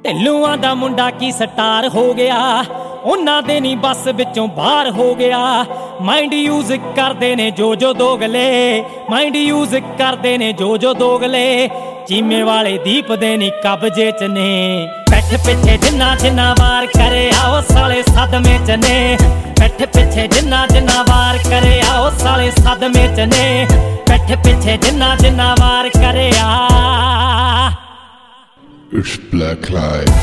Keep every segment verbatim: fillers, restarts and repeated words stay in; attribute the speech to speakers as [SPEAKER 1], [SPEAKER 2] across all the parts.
[SPEAKER 1] ਢਿੱਲੂਆਂ ਦਾ ਮੁੰਡਾ ਕੀ ਸਟਾਰ ਹੋ ਗਿਆ, ਉਹਨਾਂ ਦੇ ਨੀ ਬੱਸ ਵਿੱਚੋਂ ਬਾਹਰ ਹੋ ਗਿਆ। ਮਾਈਂਡ ਯੂਜ਼ ਕਰਦੇ ਨੇ ਜੋ ਜੋ ਦੋਗਲੇ, ਮਾਈਂਡ ਯੂਜ਼ ਕਰਦੇ ਨੇ ਜੋ ਜੋ ਦੋਗਲੇ। ਚੀਮੇ ਵਾਲੇ ਦੀਪ ਦੇ ਨੀ ਕਬਜੇ ਚ ਨੇ, ਪਿੱਠ ਪਿੱਛੇ ਜਿੰਨਾ ਜਿੰਨਾ ਵਾਰ ਕਰੇ ਆਓ ਸਾਲੇ ਸਦਮੇ ਚ ਨੇ। ਪਿੱਠ ਪਿੱਛੇ ਜਿੰਨਾ ਜਿੰਨਾ ਵਾਰ ਕਰੇ ਆਓ ਸਾਲੇ ਸਦਮੇ ਚ ਨੇ। ਪਿੱਠ ਪਿੱਛੇ ਜਿੰਨਾ ਜਿੰਨਾ ਵਾਰ ਕਰੇ ਆ।
[SPEAKER 2] It's Black Live.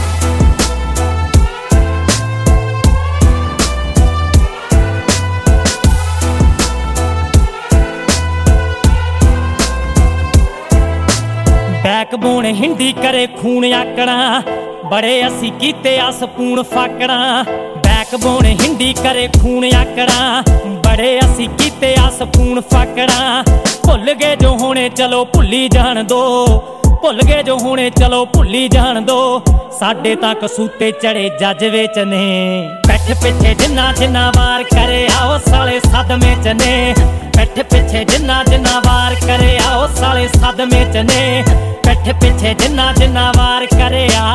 [SPEAKER 1] Backbone Hindi ਕਰੇ ਖੂਨ ਆਕੜਾਂ, ਬੜੇ ਅਸੀਂ ਕੀਤੇ ਆ ਸਪੂਨ ਫਾਕੜਾਂ। ਬੈਕਬੋਨ ਹਿੰਦੀ ਕਰੇ ਖੂਨ ਆਕੜਾਂ, ਬੜੇ ਅਸੀਂ ਕੀਤੇ ਆ ਸਪੂਨ ਫਾਕੜਾਂ। ਭੁੱਲ ਗਏ ਜੋ ਹੁਣੇ ਚਲੋ ਭੁੱਲੀ ਜਾਣ ਦੋ, ਭੁੱਲ ਗਏ ਜੋ ਹੁਣੇ ਚਲੋ ਭੁੱਲੀ ਜਾਣ ਦੋ। ਸਾਡੇ ਤਾਂ ਕਸੂਤੇ ਚੜੇ ਜਜ਼ਬੇ ਚ ਨੇ, ਪਿੱਠ ਪਿੱਛੇ ਜਿੰਨਾ ਜਿੰਨਾ ਵਾਰ ਕਰੇ ਆਓ ਸਾਲੇ ਸਦਮੇ ਚ ਨੇ। ਪਿੱਠ ਪਿੱਛੇ ਜਿੰਨਾ ਜਿੰਨਾ ਵਾਰ ਕਰੇ ਆਓ ਸਾਲੇ ਸਦਮੇ ਚ ਨੇ। ਪਿੱਠ ਪਿੱਛੇ ਜਿੰਨਾ ਜਿੰਨਾ ਵਾਰ ਕਰੇ ਆ।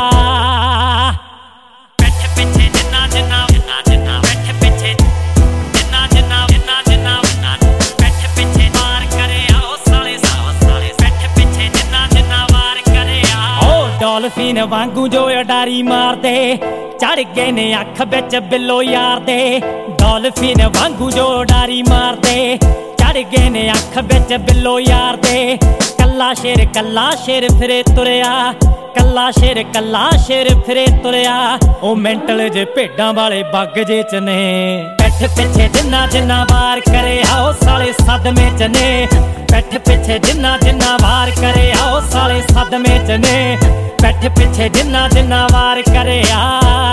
[SPEAKER 1] ਪਿੱਠ ਪਿੱਛੇ ਜਿੰਨਾ ਜਿੰਨਾ ਜਿੰਨਾ ਜਿੰਨਾ ਪਿੱਠ ਪਿੱਛੇ ਜਿੰਨਾ ਜਿੰਨਾ ਜਿੰਨਾ ਜਿੰਨਾ ਪਿੱਠ ਪਿੱਛੇ ਵਾਰ ਕਰੇ ਆਓ ਸਾਲੇ ਸਾਲੇ। ਪਿੱਠ ਪਿੱਛੇ ਜਿੰਨਾ ਜਿੰਨਾ ਵਾਰ ਕਰੇ ਆ। ਓ ਡੋਲਫਿਨ ਵਾਂਗੂ ਜੋ ਉਡਾਰੀ ਮਾਰਦੇ, ਚੜ ਗਏ ਨੇ ਅੱਖ ਵਿੱਚ ਬਿੱਲੋ ਯਾਰ ਦੇ। ਡੋਲਫਿਨ ਵਾਂਗੂ ਜੋ ਉਡਾਰੀ ਮਾਰਦੇ, ਚੜ ਗਏ ਨੇ ਅੱਖ ਵਿੱਚ ਬਿੱਲੋ ਯਾਰ ਦੇ। ਕੱਲਾ ਸ਼ੇਰ ਕੱਲਾ ਸ਼ੇਰ ਫਿਰੇ ਤੁਰਿਆ, ਕੱਲਾ ਸ਼ੇਰ ਕੱਲਾ ਸ਼ੇਰ ਫਿਰੇ ਤੁਰਿਆ। ਉਹ ਮੈਂਟਲ ਜੇ ਭੇਡਾਂ ਵਾਲੇ ਬੱਗ ਜੇ ਚ ਨੇ। ਪਿੱਠ ਪਿੱਛੇ ਜਿੰਨਾ ਜਿੰਨਾ ਵਾਰ ਕਰੇ ਆਓ ਸਾਲੇ ਸਦਮੇ ਚ ਨੇ। ਪਿੱਠ ਪਿੱਛੇ ਜਿੰਨਾ ਜਿੰਨਾ ਵਾਰ ਕਰੇ ਆਓ ਸਾਲੇ ਸਦਮੇ ਚ ਨੇ। ਪਿੱਠ ਪਿੱਛੇ ਜਿੰਨਾ ਜਿੰਨਾ ਵਾਰ ਕਰੇ ਆ।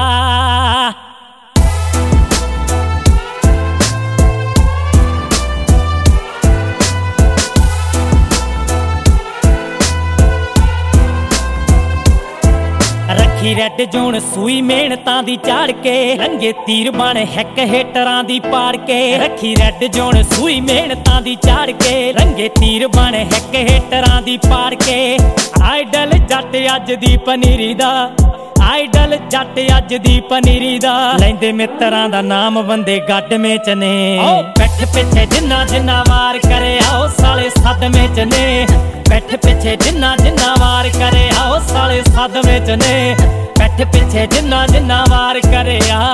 [SPEAKER 1] ਰੱਖੀ ਰੈੱਡ ਜੋਨ ਸੂਈ ਮਿਹਨਤਾਂ ਦੀ ਝਾੜ ਕੇ, ਲੰਗੇ ਤੀਰ ਬਣ ਹਿੱਕ ਹੇਟਰਾਂ ਦੀ ਪਾੜ ਕੇ। ਰੱਖੀ ਰੈੱਡ ਜੋਨ ਸੂਈ ਮਿਹਨਤਾਂ ਦੀ ਝਾੜ ਕੇ, ਲੰਗੇ ਤੀਰ ਬਣ ਹਿੱਕ ਹੇਟਰਾਂ ਦੀ ਪਾੜ ਕੇ। ਆਈਡਲ ਜੱਟ ਅੱਜ ਦੀ ਪਨੀਰੀ ਦਾ, ਆਈਡਲ ਜੱਟ ਅੱਜ ਦੀ ਪਨੀਰੀ ਦਾ। ਲੈਂਦੇ ਮਿੱਤਰਾਂ ਦਾ ਨਾਮ ਬੰਦੇ ਗੱਡਵੇਂ ਚ ਨੇ। ਪਿੱਠ ਪਿੱਛੇ ਜਿੰਨਾ ਜਿੰਨਾ ਵਾਰ ਕਰੇ ਆਓ ਸਾਲੇ ਸਦਮੇ ਚ ਨੇ। ਪਿੱਠ ਪਿੱਛੇ ਜਿੰਨਾ ਜਿੰਨਾ ਵਾਰ ਕਰੇ ਆਓ ਸਾਲੇ ਸਦਮੇ ਚ ਨੇ। ਪਿੱਠ ਪਿੱਛੇ ਜਿੰਨਾ ਜਿੰਨਾ ਵਾਰ ਕਰੇ ਆ।